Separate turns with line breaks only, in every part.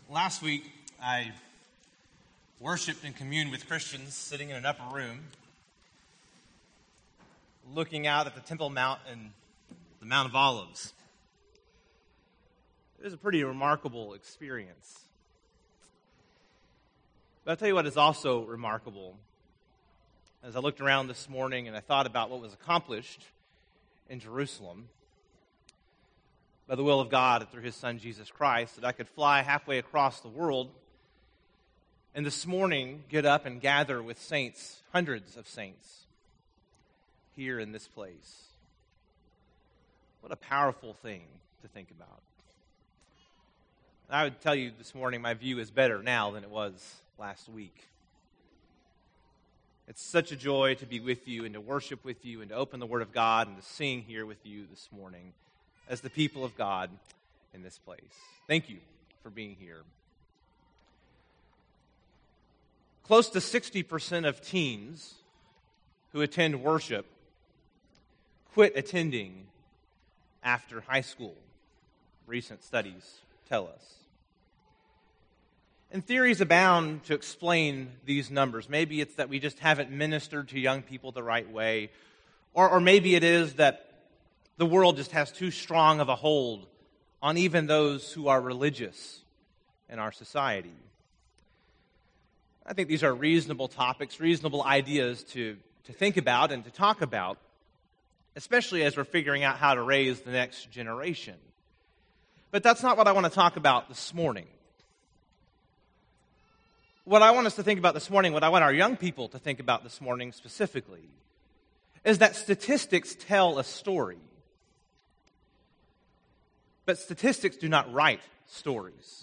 Last week, I worshiped and communed with Christians sitting in an upper room, looking out at the Temple Mount and the Mount of Olives. It was a pretty remarkable experience. But I'll tell you what is also remarkable. As I looked around this morning and I thought about what was accomplished in Jerusalem, by the will of God and through His Son, Jesus Christ, that I could fly halfway across the world and this morning get up and gather with saints, hundreds of saints, here in this place. What a powerful thing to think about. I would tell you this morning my view is better now than it was last week. It's such a joy to be with you and to worship with you and to open the Word of God and to sing here with you this morning as the people of God in this place. Thank you for being here. Close to 60% of teens who attend worship quit attending after high school, recent studies tell us. And theories abound to explain these numbers. Maybe it's that we just haven't ministered to young people the right way, or maybe it is that the world just has too strong of a hold on even those who are religious in our society. I think these are reasonable topics, reasonable ideas to think about and to talk about, especially as we're figuring out how to raise the next generation. But that's not what I want to talk about this morning. What I want us to think about this morning, what I want our young people to think about this morning specifically, is that statistics tell a story. But statistics do not write stories.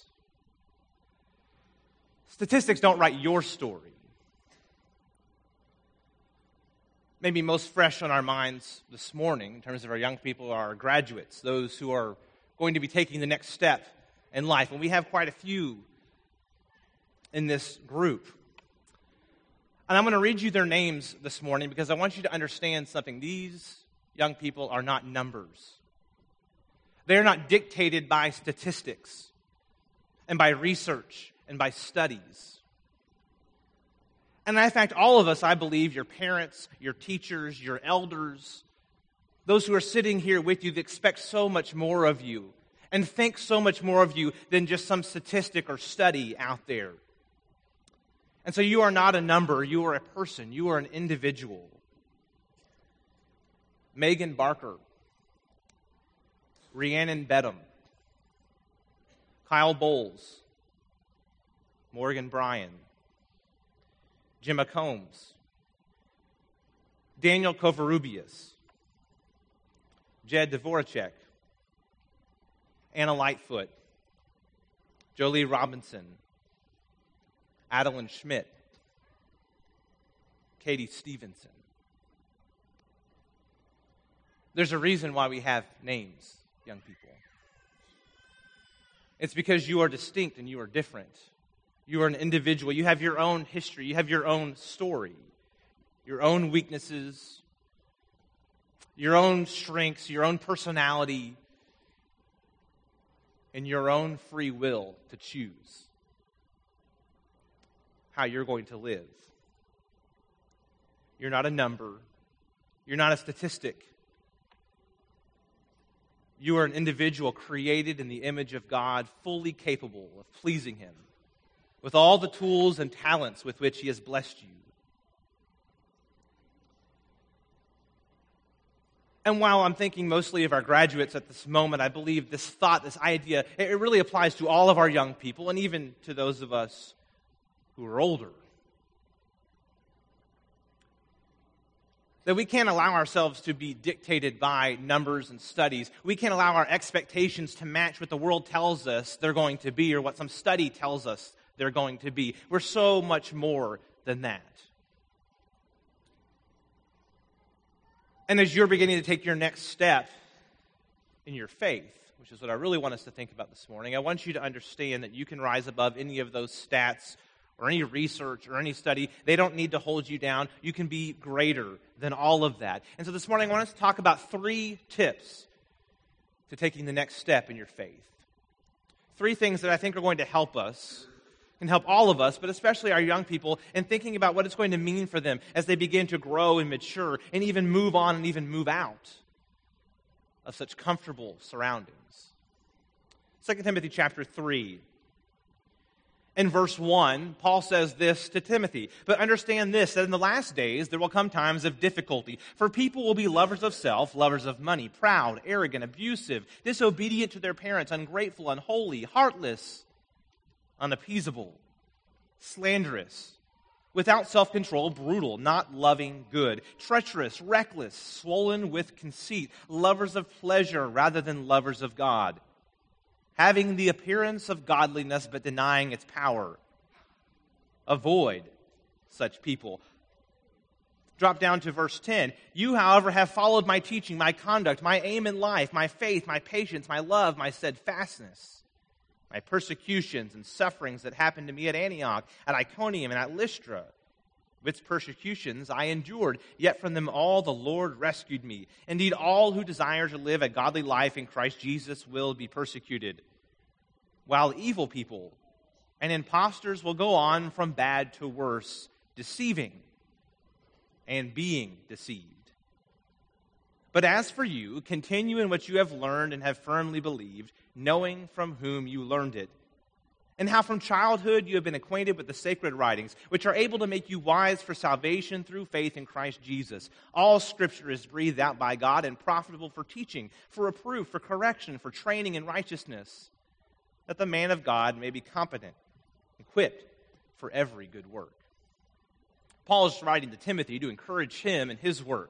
Statistics don't write your story. Maybe most fresh on our minds this morning, in terms of our young people, are our graduates, those who are going to be taking the next step in life. And we have quite a few in this group. And I'm going to read you their names this morning because I want you to understand something. These young people are not numbers. They are not dictated by statistics and by research and by studies. And in fact, all of us, I believe, your parents, your teachers, your elders, those who are sitting here with you that expect so much more of you and think so much more of you than just some statistic or study out there. And so you are not a number, you are a person, you are an individual. Megan Barker, Rhiannon Bedham, Kyle Bowles, Morgan Bryan, Gemma Combs, Daniel Covarrubias, Jed Dvoracek, Anna Lightfoot, Jolie Robinson, Adeline Schmidt, Katie Stevenson. There's a reason why we have names, young people. It's because you are distinct and you are different. You are an individual. You have your own history. You have your own story, your own weaknesses, your own strengths, your own personality, and your own free will to choose how you're going to live. You're not a number. You're not a statistic. You are an individual created in the image of God, fully capable of pleasing Him, with all the tools and talents with which He has blessed you. And while I'm thinking mostly of our graduates at this moment, I believe this thought, this idea, it really applies to all of our young people and even to those of us who are older. That we can't allow ourselves to be dictated by numbers and studies. We can't allow our expectations to match what the world tells us they're going to be or what some study tells us they're going to be. We're so much more than that. And as you're beginning to take your next step in your faith, which is what I really want us to think about this morning, I want you to understand that you can rise above any of those stats or any research or any study. They don't need to hold you down. You can be greater than all of that. And so this morning I want us to talk about 3 tips to taking the next step in your faith. Three things that I think are going to help us, can help all of us, but especially our young people, in thinking about what it's going to mean for them as they begin to grow and mature and even move on and even move out of such comfortable surroundings. 2 Timothy chapter 3. In verse 1, Paul says this to Timothy, "But understand this, that in the last days there will come times of difficulty. For people will be lovers of self, lovers of money, proud, arrogant, abusive, disobedient to their parents, ungrateful, unholy, heartless, unappeasable, slanderous, without self-control, brutal, not loving good, treacherous, reckless, swollen with conceit, lovers of pleasure rather than lovers of God, having the appearance of godliness but denying its power. Avoid such people." Drop down to verse 10. "You, however, have followed my teaching, my conduct, my aim in life, my faith, my patience, my love, my steadfastness, my persecutions and sufferings that happened to me at Antioch, at Iconium, and at Lystra. Its persecutions I endured, yet from them all the Lord rescued me. Indeed, all who desire to live a godly life in Christ Jesus will be persecuted, while evil people and impostors will go on from bad to worse, deceiving and being deceived. But as for you, continue in what you have learned and have firmly believed, knowing from whom you learned it, and how from childhood you have been acquainted with the sacred writings, which are able to make you wise for salvation through faith in Christ Jesus. All Scripture is breathed out by God and profitable for teaching, for reproof, for correction, for training in righteousness, that the man of God may be competent, equipped for every good work." Paul is writing to Timothy to encourage him in his work,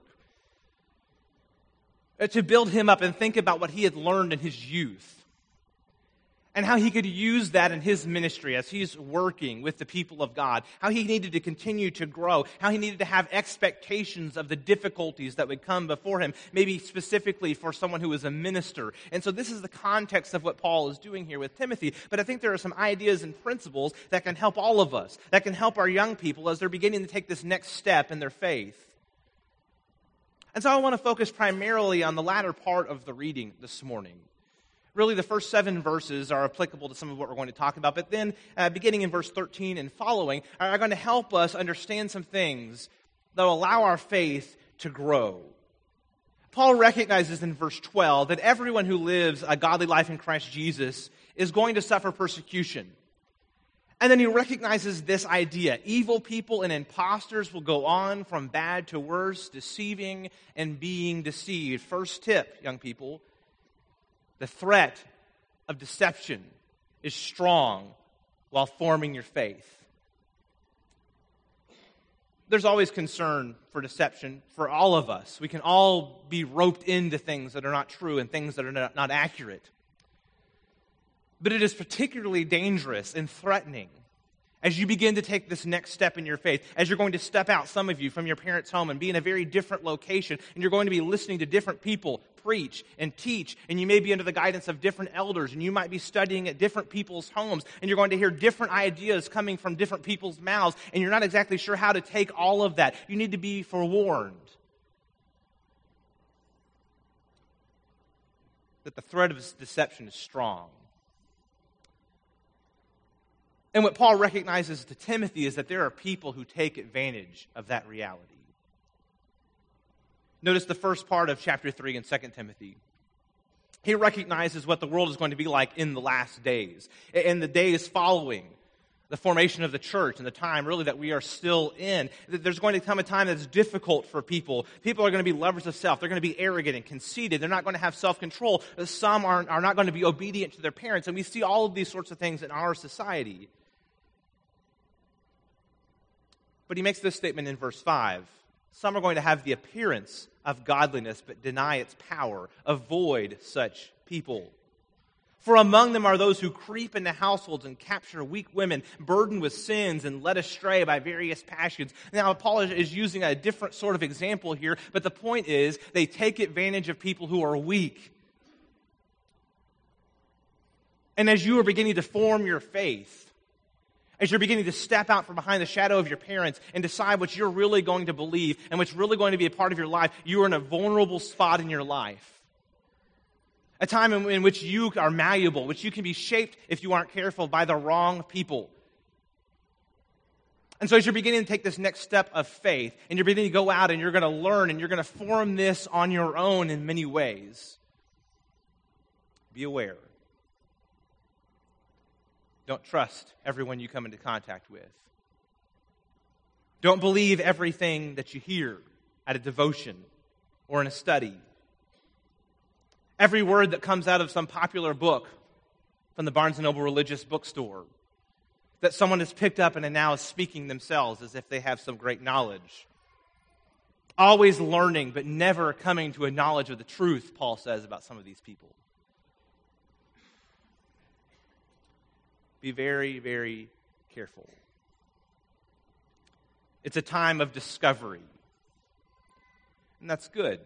to build him up and think about what he had learned in his youth, and how he could use that in his ministry as he's working with the people of God, how he needed to continue to grow, how he needed to have expectations of the difficulties that would come before him, maybe specifically for someone who is a minister. And so this is the context of what Paul is doing here with Timothy. But I think there are some ideas and principles that can help all of us, that can help our young people as they're beginning to take this next step in their faith. And so I want to focus primarily on the latter part of the reading this morning. Really, the first 7 verses are applicable to some of what we're going to talk about, but then beginning in verse 13 and following are going to help us understand some things that will allow our faith to grow. Paul recognizes in verse 12 that everyone who lives a godly life in Christ Jesus is going to suffer persecution. And then he recognizes this idea: evil people and impostors will go on from bad to worse, deceiving and being deceived. First tip, young people: the threat of deception is strong while forming your faith. There's always concern for deception for all of us. We can all be roped into things that are not true and things that are not accurate. But it is particularly dangerous and threatening as you begin to take this next step in your faith, as you're going to step out, some of you, from your parents' home and be in a very different location, and you're going to be listening to different people preach and teach, and you may be under the guidance of different elders, and you might be studying at different people's homes, and you're going to hear different ideas coming from different people's mouths, and you're not exactly sure how to take all of that. You need to be forewarned that the threat of deception is strong. And what Paul recognizes to Timothy is that there are people who take advantage of that reality. Notice the first part of chapter 3 in 2 Timothy. He recognizes what the world is going to be like in the last days, in the days following the formation of the church and the time really that we are still in. There's going to come a time that's difficult for people. People are going to be lovers of self. They're going to be arrogant and conceited. They're not going to have self-control. Some are not going to be obedient to their parents. And we see all of these sorts of things in our society. But he makes this statement in verse 5. Some are going to have the appearance of godliness but deny its power. Avoid such people. For among them are those who creep into households and capture weak women, burdened with sins and led astray by various passions. Now, Paul is using a different sort of example here, but the point is they take advantage of people who are weak. And as you are beginning to form your faith, as you're beginning to step out from behind the shadow of your parents and decide what you're really going to believe and what's really going to be a part of your life, you are in a vulnerable spot in your life. A time in which you are malleable, which you can be shaped, if you aren't careful, by the wrong people. And so as you're beginning to take this next step of faith, and you're beginning to go out and you're going to learn and you're going to form this on your own in many ways, be aware. Don't trust everyone you come into contact with. Don't believe everything that you hear at a devotion or in a study. Every word that comes out of some popular book from the Barnes & Noble Religious Bookstore that someone has picked up and now is speaking themselves as if they have some great knowledge. Always learning, but never coming to a knowledge of the truth, Paul says about some of these people. Be very, very careful. It's a time of discovery. And that's good.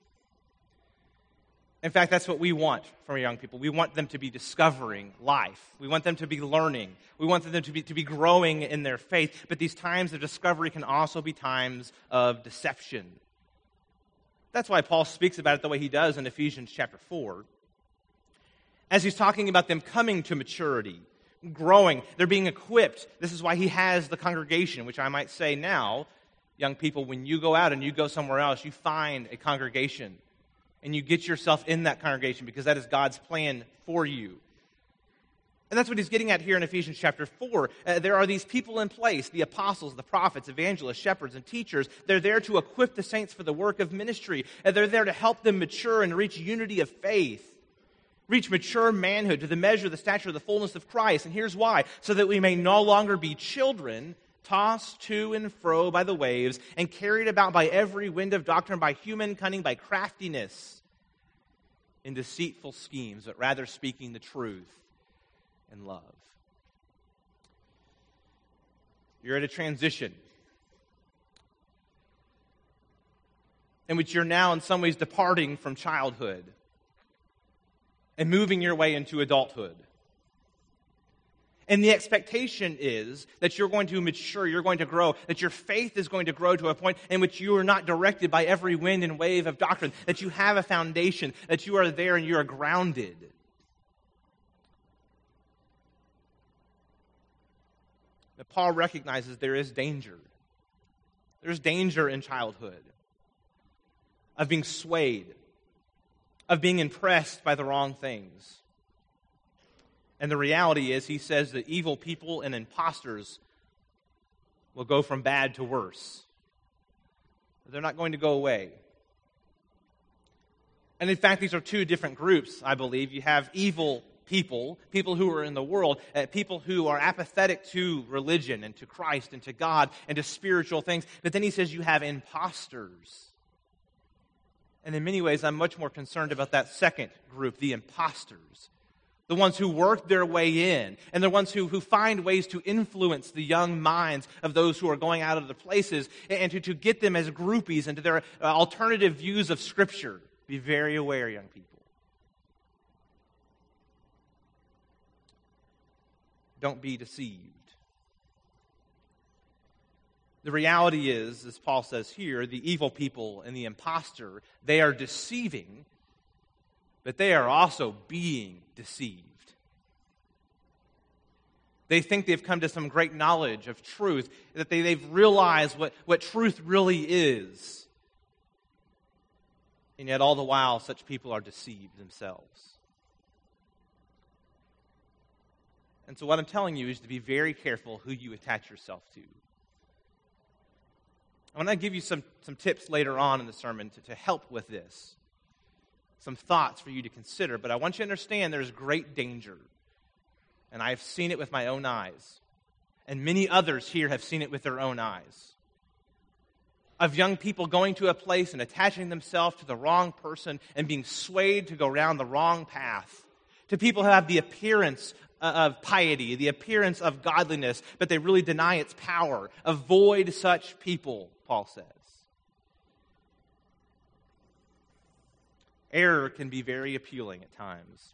In fact, that's what we want from our young people. We want them to be discovering life. We want them to be learning. We want them to be growing in their faith. But these times of discovery can also be times of deception. That's why Paul speaks about it the way he does in Ephesians chapter 4. As he's talking about them coming to maturity, growing, they're being equipped. This is why he has the congregation, which I might say now, young people, when you go out and you go somewhere else, you find a congregation. And you get yourself in that congregation because that is God's plan for you. And that's what he's getting at here in Ephesians chapter 4. There are these people in place, the apostles, the prophets, evangelists, shepherds, and teachers. They're there to equip the saints for the work of ministry. They're there to help them mature and reach unity of faith. Reach mature manhood to the measure, the stature, the fullness of Christ. And here's why. So that we may no longer be children, tossed to and fro by the waves, and carried about by every wind of doctrine, by human cunning, by craftiness, in deceitful schemes, but rather speaking the truth in love. You're at a transition in which you're now in some ways departing from childhood and moving your way into adulthood. And the expectation is that you're going to mature, you're going to grow, that your faith is going to grow to a point in which you are not directed by every wind and wave of doctrine, that you have a foundation, that you are there and you are grounded. But Paul recognizes there is danger. There's danger in childhood of being swayed, of being impressed by the wrong things. And the reality is, he says that evil people and imposters will go from bad to worse. They're not going to go away. And in fact, these are two different groups, I believe. You have evil people, people who are in the world, people who are apathetic to religion and to Christ and to God and to spiritual things. But then he says you have imposters. And in many ways, I'm much more concerned about that second group, the imposters. The ones who work their way in, and the ones who find ways to influence the young minds of those who are going out of the places, and to get them as groupies into their alternative views of Scripture. Be very aware, young people. Don't be deceived. The reality is, as Paul says here, the evil people and the impostor, they are deceiving, but they are also being deceived. They think they've come to some great knowledge of truth, that they've realized what truth really is. And yet all the while, such people are deceived themselves. And so what I'm telling you is to be very careful who you attach yourself to. I'm going to give you some tips later on in the sermon to help with this. Some thoughts for you to consider, but I want you to understand there's great danger. And I've seen it with my own eyes. And many others here have seen it with their own eyes. Of young people going to a place and attaching themselves to the wrong person and being swayed to go down the wrong path. To people who have the appearance of piety, the appearance of godliness, but they really deny its power. Avoid such people, Paul says. Error can be very appealing at times,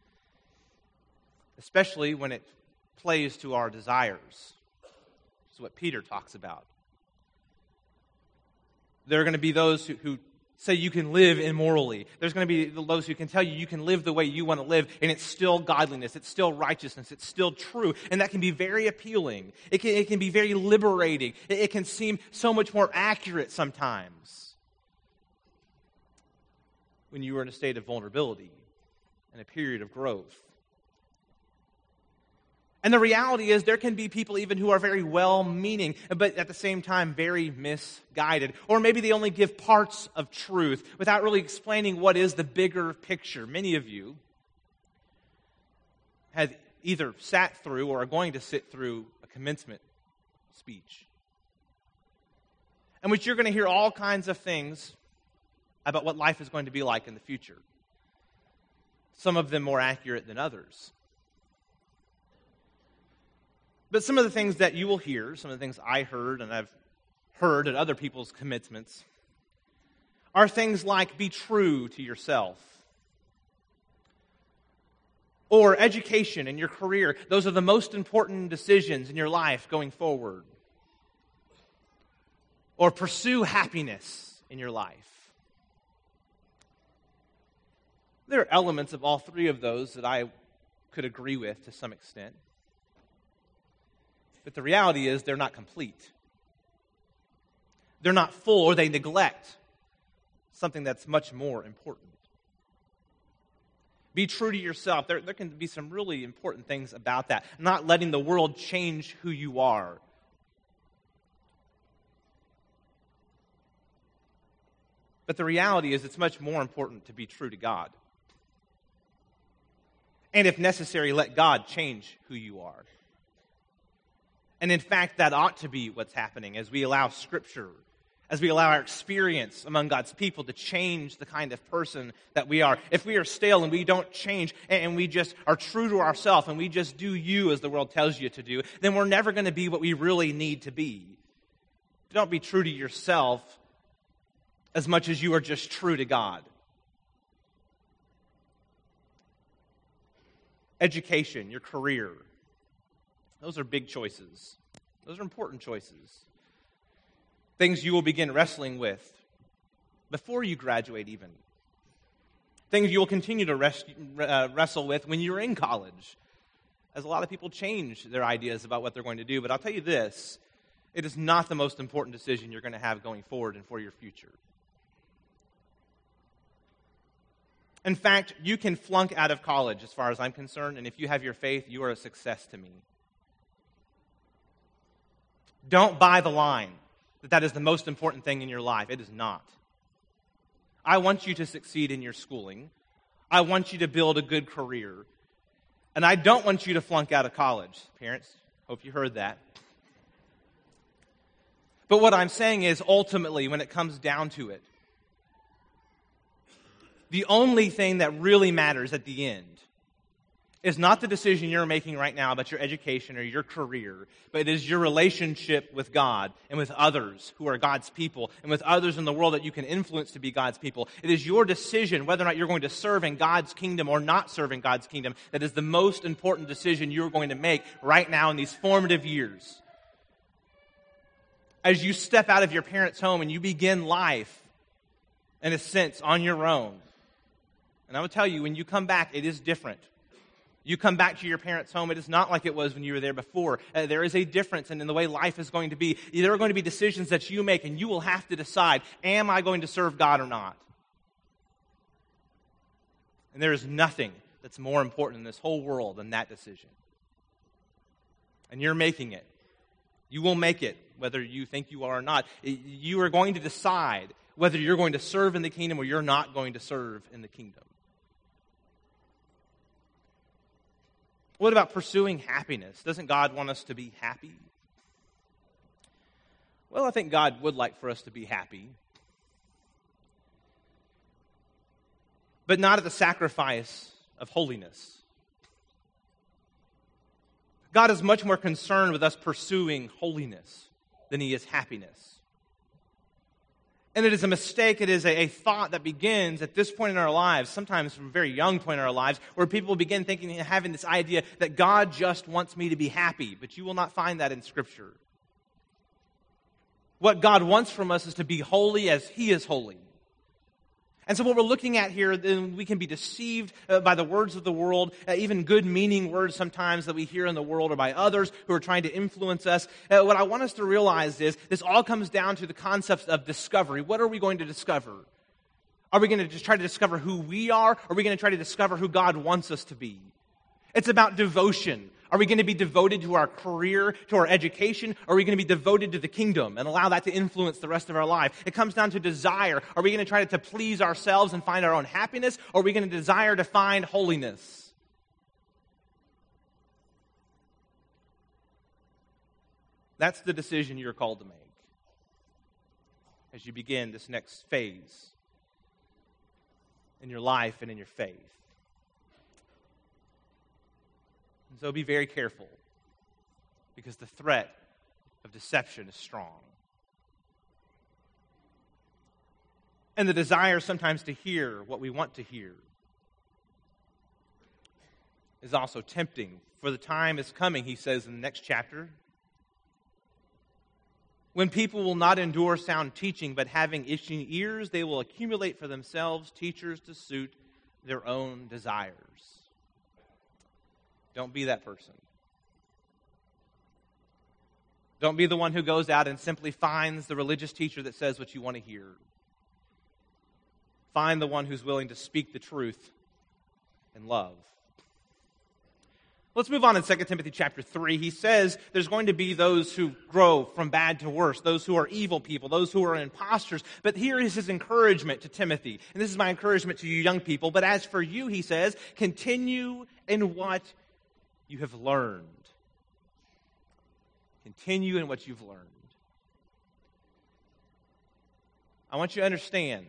especially when it plays to our desires. This is what Peter talks about. There are going to be those who say you can live immorally. There's going to be those who can tell you can live the way you want to live, and it's still godliness, it's still righteousness, it's still true. And that can be very appealing. It can be very liberating. It can seem so much more accurate sometimes when you are in a state of vulnerability and a period of growth. And the reality is there can be people even who are very well-meaning, but at the same time very misguided. Or maybe they only give parts of truth without really explaining what is the bigger picture. Many of you have either sat through or are going to sit through a commencement speech, in which you're going to hear all kinds of things about what life is going to be like in the future. Some of them more accurate than others. But some of the things that you will hear, some of the things I heard and I've heard at other people's commencements, are things like be true to yourself. Or education and your career. Those are the most important decisions in your life going forward. Or pursue happiness in your life. There are elements of all three of those that I could agree with to some extent. But the reality is they're not complete. They're not full, or they neglect something that's much more important. Be true to yourself. There can be some really important things about that. Not letting the world change who you are. But the reality is it's much more important to be true to God. And if necessary, let God change who you are. And in fact, that ought to be what's happening as we allow Scripture, as we allow our experience among God's people to change the kind of person that we are. If we are stale and we don't change and we just are true to ourselves and we just do you as the world tells you to do, then we're never going to be what we really need to be. Don't be true to yourself as much as you are just true to God. Education, your career. Those are big choices. Those are important choices. Things you will begin wrestling with before you graduate even. Things you will continue to wrestle with when you're in college. As a lot of people change their ideas about what they're going to do. But I'll tell you this, it is not the most important decision you're going to have going forward and for your future. In fact, you can flunk out of college as far as I'm concerned, and if you have your faith, you are a success to me. Don't buy the line that that is the most important thing in your life. It is not. I want you to succeed in your schooling. I want you to build a good career. And I don't want you to flunk out of college. Parents, hope you heard that. But what I'm saying is, ultimately, when it comes down to it, the only thing that really matters at the end is not the decision you're making right now about your education or your career, but it is your relationship with God and with others who are God's people and with others in the world that you can influence to be God's people. It is your decision whether or not you're going to serve in God's kingdom or not serve in God's kingdom that is the most important decision you're going to make right now in these formative years. As you step out of your parents' home and you begin life, in a sense, on your own. And I will tell you, when you come back, it is different. You come back to your parents' home, it is not like it was when you were there before. There is a difference in the way life is going to be. There are going to be decisions that you make, and you will have to decide, am I going to serve God or not? And there is nothing that's more important in this whole world than that decision. And you're making it. You will make it, whether you think you are or not. You are going to decide whether you're going to serve in the kingdom or you're not going to serve in the kingdom. What about pursuing happiness? Doesn't God want us to be happy? Well, I think God would like for us to be happy. But not at the sacrifice of holiness. God is much more concerned with us pursuing holiness than He is happiness. And it is a mistake, it is a thought that begins at this point in our lives, sometimes from a very young point in our lives, where people begin thinking and having this idea that God just wants me to be happy. But you will not find that in Scripture. What God wants from us is to be holy as He is holy. And so what we're looking at here, then we can be deceived by the words of the world, even good meaning words sometimes that we hear in the world or by others who are trying to influence us. What I want us to realize is this all comes down to the concepts of discovery. What are we going to discover? Are we going to just try to discover who we are? Or are we going to try to discover who God wants us to be? It's about devotion. Are we going to be devoted to our career, to our education? Or are we going to be devoted to the kingdom and allow that to influence the rest of our life? It comes down to desire. Are we going to try to please ourselves and find our own happiness? Or are we going to desire to find holiness? That's the decision you're called to make as you begin this next phase in your life and in your faith. And so be very careful, because the threat of deception is strong. And the desire sometimes to hear what we want to hear is also tempting. For the time is coming, he says in the next chapter, when people will not endure sound teaching, but having itching ears, they will accumulate for themselves teachers to suit their own desires. Don't be that person. Don't be the one who goes out and simply finds the religious teacher that says what you want to hear. Find the one who's willing to speak the truth in love. Let's move on in 2 Timothy chapter 3. He says there's going to be those who grow from bad to worse, those who are evil people, those who are imposters. But here is his encouragement to Timothy. And this is my encouragement to you young people. But as for you, he says, continue in what you have learned. Continue in what you've learned. I want you to understand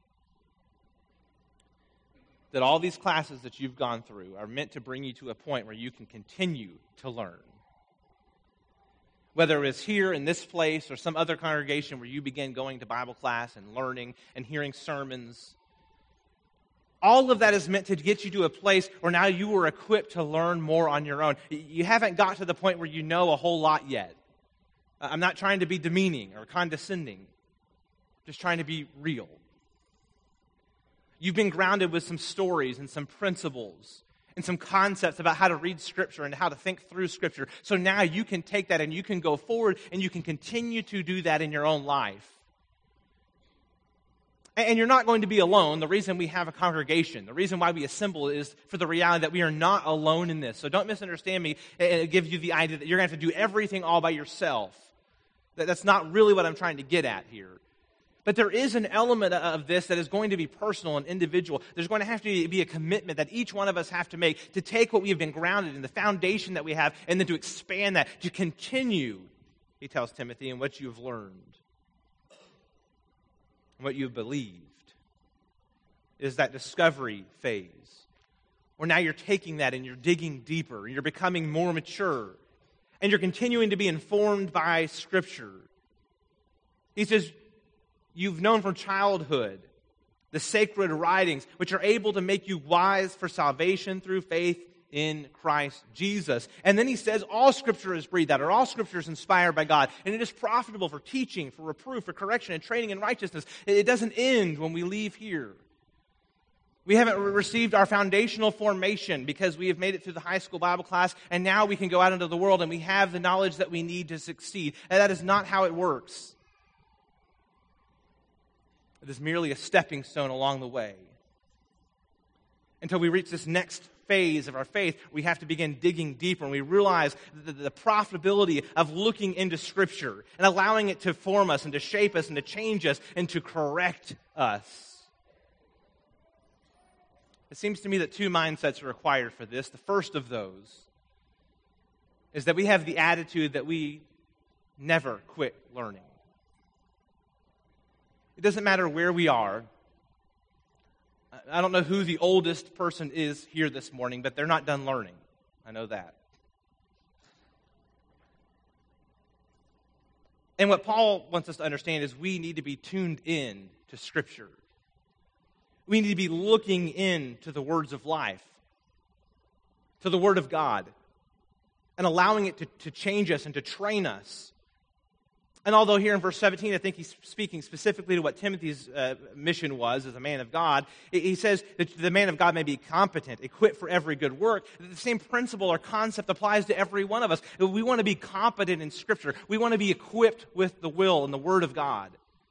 that all these classes that you've gone through are meant to bring you to a point where you can continue to learn. Whether it's here in this place or some other congregation where you begin going to Bible class and learning and hearing sermons, all of that is meant to get you to a place where now you are equipped to learn more on your own. You haven't got to the point where you know a whole lot yet. I'm not trying to be demeaning or condescending. Just trying to be real. You've been grounded with some stories and some principles and some concepts about how to read Scripture and how to think through Scripture. So now you can take that and you can go forward and you can continue to do that in your own life. And you're not going to be alone. The reason we have a congregation, the reason why we assemble is for the reality that we are not alone in this. So don't misunderstand me and give you the idea that you're going to have to do everything all by yourself. That's not really what I'm trying to get at here. But there is an element of this that is going to be personal and individual. There's going to have to be a commitment that each one of us have to make to take what we have been grounded in, the foundation that we have, and then to expand that, to continue, he tells Timothy, in what you've learned, and what you've believed. It is that discovery phase, where now you're taking that and you're digging deeper, and you're becoming more mature, and you're continuing to be informed by Scripture. He says, you've known from childhood the sacred writings, which are able to make you wise for salvation through faith in Christ Jesus. And then he says all Scripture is breathed out, or all Scripture is inspired by God, and it is profitable for teaching, for reproof, for correction, and training in righteousness. It doesn't end when we leave here. We haven't received our foundational formation because we have made it through the high school Bible class, and now we can go out into the world and we have the knowledge that we need to succeed. And that is not how it works. It is merely a stepping stone along the way. Until we reach this next phase of our faith, we have to begin digging deeper, and we realize the profitability of looking into Scripture and allowing it to form us and to shape us and to change us and to correct us. It seems to me that two mindsets are required for this. The first of those is that we have the attitude that we never quit learning. It doesn't matter where we are. I don't know who the oldest person is here this morning, but they're not done learning. I know that. And what Paul wants us to understand is we need to be tuned in to Scripture. We need to be looking into the words of life, to the Word of God, and allowing it to change us and to train us. And although here in verse 17, I think he's speaking specifically to what Timothy's mission was as a man of God, he says that the man of God may be competent, equipped for every good work. The same principle or concept applies to every one of us. We want to be competent in Scripture. We want to be equipped with the will and the Word of God.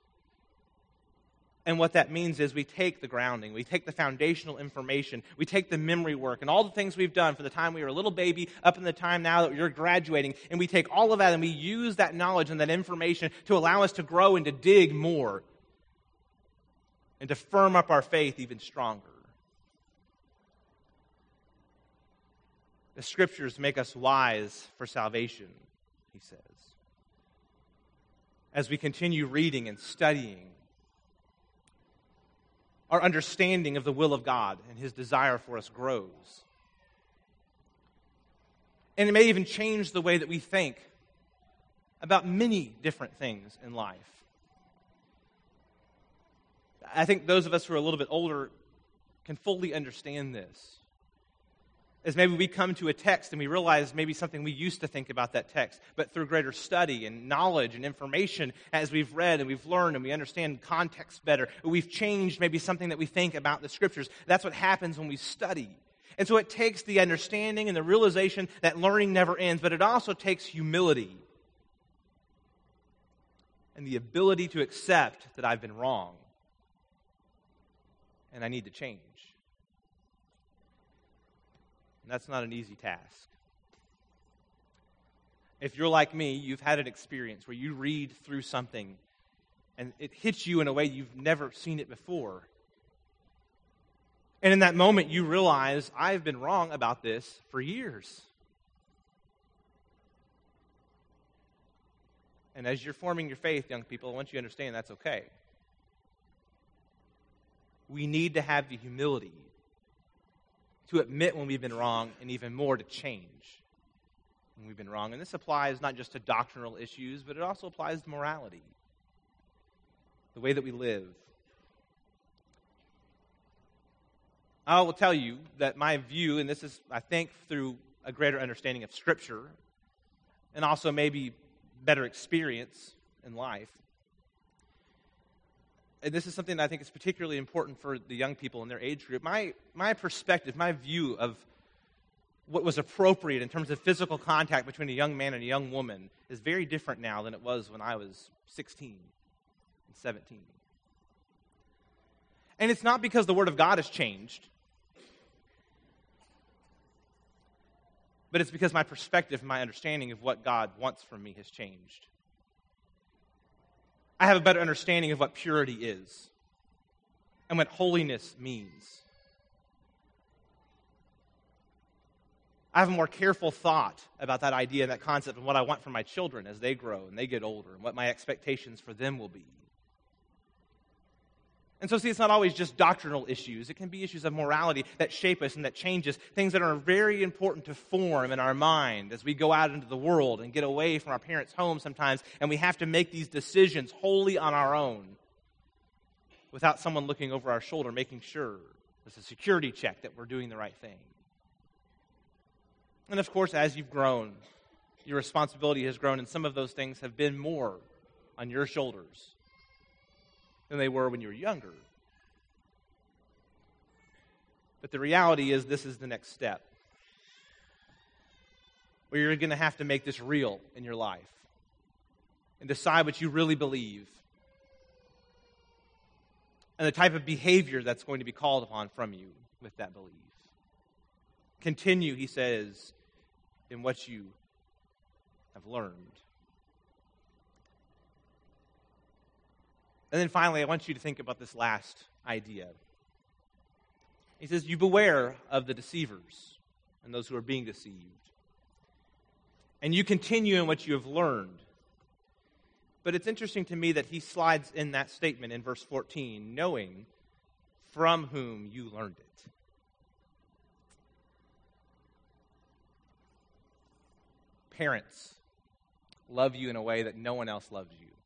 And what that means is we take the grounding, we take the foundational information, we take the memory work, and all the things we've done from the time we were a little baby up in the time now that you're graduating, and we take all of that and we use that knowledge and that information to allow us to grow and to dig more and to firm up our faith even stronger. The Scriptures make us wise for salvation, he says. As we continue reading and studying, our understanding of the will of God and His desire for us grows. And it may even change the way that we think about many different things in life. I think those of us who are a little bit older can fully understand this. As maybe we come to a text and we realize maybe something we used to think about that text, but through greater study and knowledge and information as we've read and we've learned and we understand context better, we've changed maybe something that we think about the Scriptures. That's what happens when we study. And so it takes the understanding and the realization that learning never ends, but it also takes humility and the ability to accept that I've been wrong and I need to change. And that's not an easy task. If you're like me, you've had an experience where you read through something and it hits you in a way you've never seen it before. And in that moment, you realize, I've been wrong about this for years. And as you're forming your faith, young people, I want you to understand that's okay. We need to have the humility to admit when we've been wrong, and even more to change when we've been wrong. And this applies not just to doctrinal issues, but it also applies to morality, the way that we live. I will tell you that my view, and this is, I think, through a greater understanding of Scripture, and also maybe better experience in life, and this is something that I think is particularly important for the young people in their age group. My perspective, my view of what was appropriate in terms of physical contact between a young man and a young woman is very different now than it was when I was 16 and 17. And it's not because the Word of God has changed, but it's because my perspective and my understanding of what God wants from me has changed. I have a better understanding of what purity is and what holiness means. I have a more careful thought about that idea and that concept and what I want for my children as they grow and they get older and what my expectations for them will be. And so, see, it's not always just doctrinal issues. It can be issues of morality that shape us and that change us, things that are very important to form in our mind as we go out into the world and get away from our parents' home sometimes, and we have to make these decisions wholly on our own without someone looking over our shoulder, making sure there's a security check that we're doing the right thing. And, of course, as you've grown, your responsibility has grown, and some of those things have been more on your shoulders than they were when you were younger. But the reality is this is the next step, where you're going to have to make this real in your life and decide what you really believe and the type of behavior that's going to be called upon from you with that belief. Continue, he says, in what you have learned. And then finally, I want you to think about this last idea. He says, you beware of the deceivers and those who are being deceived. And you continue in what you have learned. But it's interesting to me that he slides in that statement in verse 14, knowing from whom you learned it. Parents love you in a way that no one else loves you.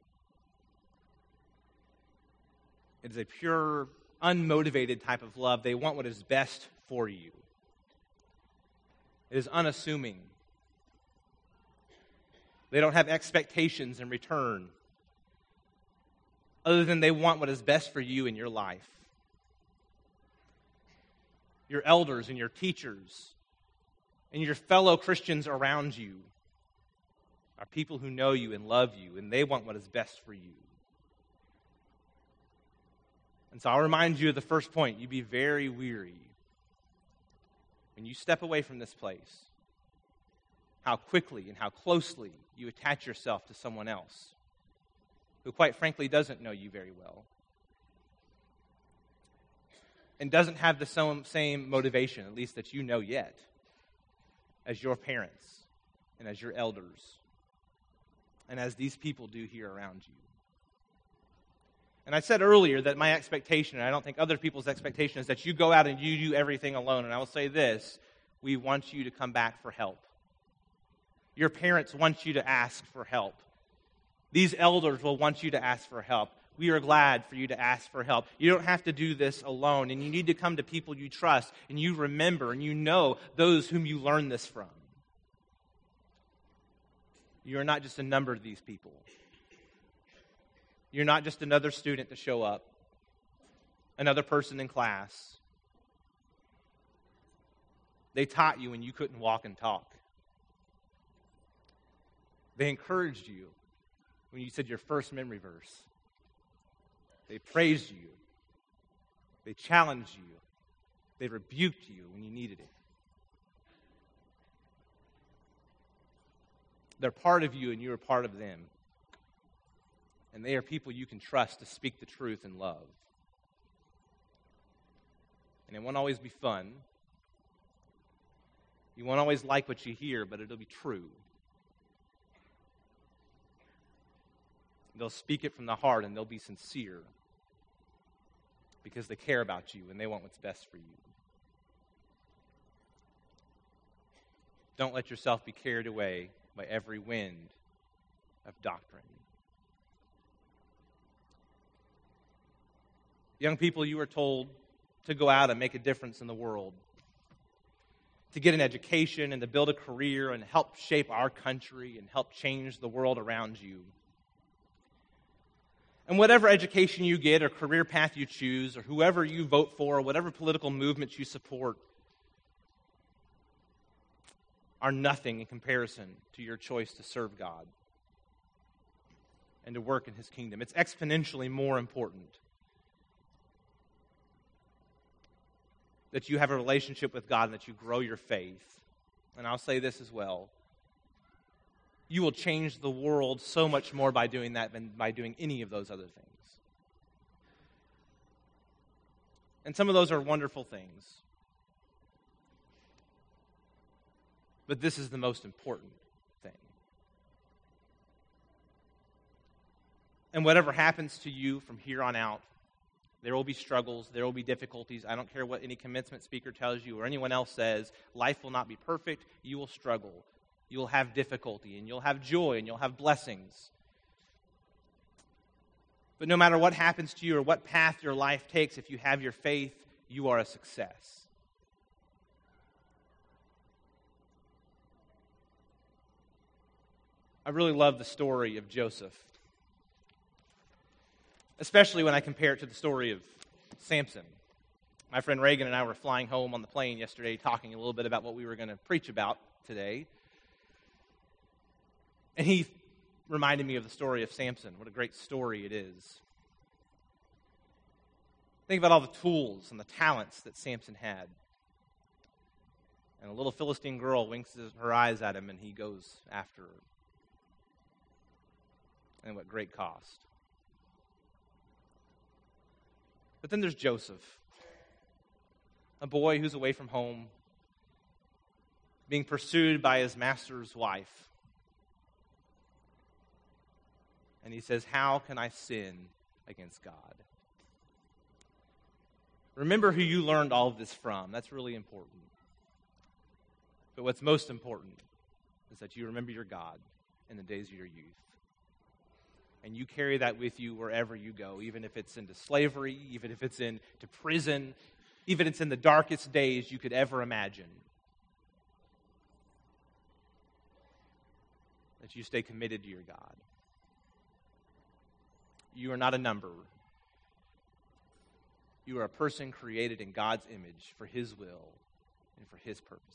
It is a pure, unmotivated type of love. They want what is best for you. It is unassuming. They don't have expectations in return other than they want what is best for you in your life. Your elders and your teachers and your fellow Christians around you are people who know you and love you, and they want what is best for you. And so I'll remind you of the first point. You be very weary when you step away from this place, how quickly and how closely you attach yourself to someone else who, quite frankly, doesn't know you very well and doesn't have the same motivation, at least that you know yet, as your parents and as your elders and as these people do here around you. And I said earlier that my expectation, and I don't think other people's expectation, is that you go out and you do everything alone. And I will say this, we want you to come back for help. Your parents want you to ask for help. These elders will want you to ask for help. We are glad for you to ask for help. You don't have to do this alone, and you need to come to people you trust, and you remember, and you know those whom you learn this from. You are not just a number of these people. You're not just another student to show up, another person in class. They taught you when you couldn't walk and talk. They encouraged you when you said your first memory verse. They praised you. They challenged you. They rebuked you when you needed it. They're part of you and you are part of them. And they are people you can trust to speak the truth in love. And it won't always be fun. You won't always like what you hear, but it'll be true. They'll speak it from the heart and they'll be sincere because they care about you and they want what's best for you. Don't let yourself be carried away by every wind of doctrine. Young people, you are told to go out and make a difference in the world, to get an education and to build a career and help shape our country and help change the world around you. And whatever education you get or career path you choose or whoever you vote for or whatever political movements you support are nothing in comparison to your choice to serve God and to work in His kingdom. It's exponentially more important that you have a relationship with God and that you grow your faith. And I'll say this as well. You will change the world so much more by doing that than by doing any of those other things. And some of those are wonderful things. But this is the most important thing. And whatever happens to you from here on out, there will be struggles, there will be difficulties. I don't care what any commencement speaker tells you or anyone else says. Life will not be perfect. You will struggle. You will have difficulty, and you'll have joy, and you'll have blessings. But no matter what happens to you or what path your life takes, if you have your faith, you are a success. I really love the story of Joseph, especially when I compare it to the story of Samson. My friend Reagan and I were flying home on the plane yesterday talking a little bit about what we were going to preach about today. And he reminded me of the story of Samson. What a great story it is. Think about all the tools and the talents that Samson had. And a little Philistine girl winks her eyes at him and he goes after her. And what great cost. But then there's Joseph, a boy who's away from home, being pursued by his master's wife. And he says, how can I sin against God? Remember who you learned all of this from. That's really important. But what's most important is that you remember your God in the days of your youth. And you carry that with you wherever you go, even if it's into slavery, even if it's into prison, even if it's in the darkest days you could ever imagine. That you stay committed to your God. You are not a number. You are a person created in God's image for His will and for His purposes.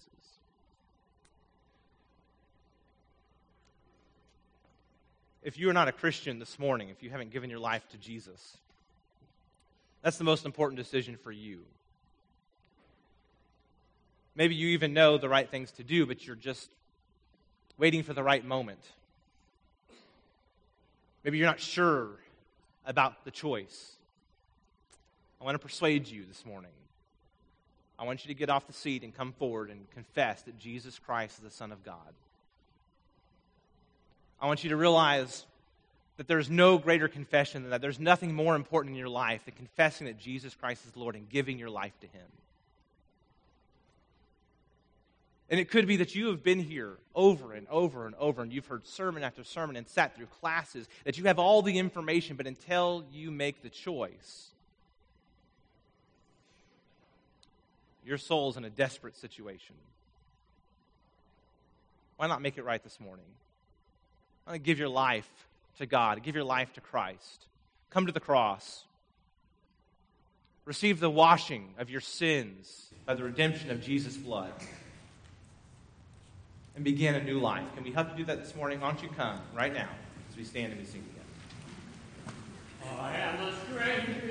If you are not a Christian this morning, if you haven't given your life to Jesus, that's the most important decision for you. Maybe you even know the right things to do, but you're just waiting for the right moment. Maybe you're not sure about the choice. I want to persuade you this morning. I want you to get off the seat and come forward and confess that Jesus Christ is the Son of God. I want you to realize that there's no greater confession than that. There's nothing more important in your life than confessing that Jesus Christ is Lord and giving your life to Him. And it could be that you have been here over and over and over, and you've heard sermon after sermon and sat through classes, that you have all the information, but until you make the choice, your soul's in a desperate situation. Why not make it right this morning? Why not give your life to God, give your life to Christ? Come to the cross. Receive the washing of your sins by the redemption of Jesus' blood. And begin a new life. Can we help you do that this morning? Why don't you come right now as we stand and we sing together?
I am a stranger.